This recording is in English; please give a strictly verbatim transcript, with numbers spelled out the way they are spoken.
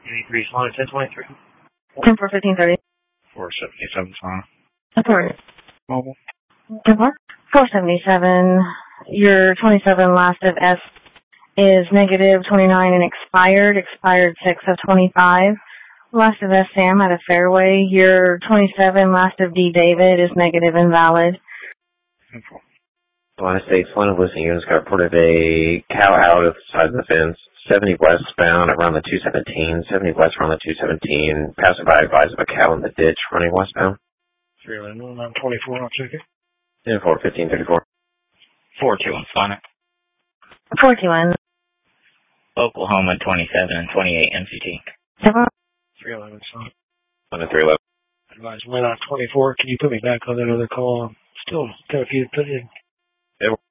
eighty-three, Sonic ten twenty-three. ten four fifteen thirty. four seventy-seven, Sonic. Authority. Mobile. ten four? four seventy-seven. Your twenty-seven last of S is negative twenty-nine and expired. Expired six of twenty-five. Last of S Sam at a fairway. Your twenty-seven last of D David is negative invalid. ten four. United States, line of listening units got reported a cow out of the side of the fence, seventy westbound around the two seventeen, seventy west around the two seventeen, passerby advised of a cow in the ditch running westbound. three eleven, nine twenty-four, I'll check it. ten four fifteen thirty-four. four two one, Sonic. four two one. Oklahoma twenty-seven and twenty-eight M C T. three eleven, Sonic. one to three eleven. Advise went on twenty-four. Can you put me back on that other call? I'm still got a few to put in. Yeah.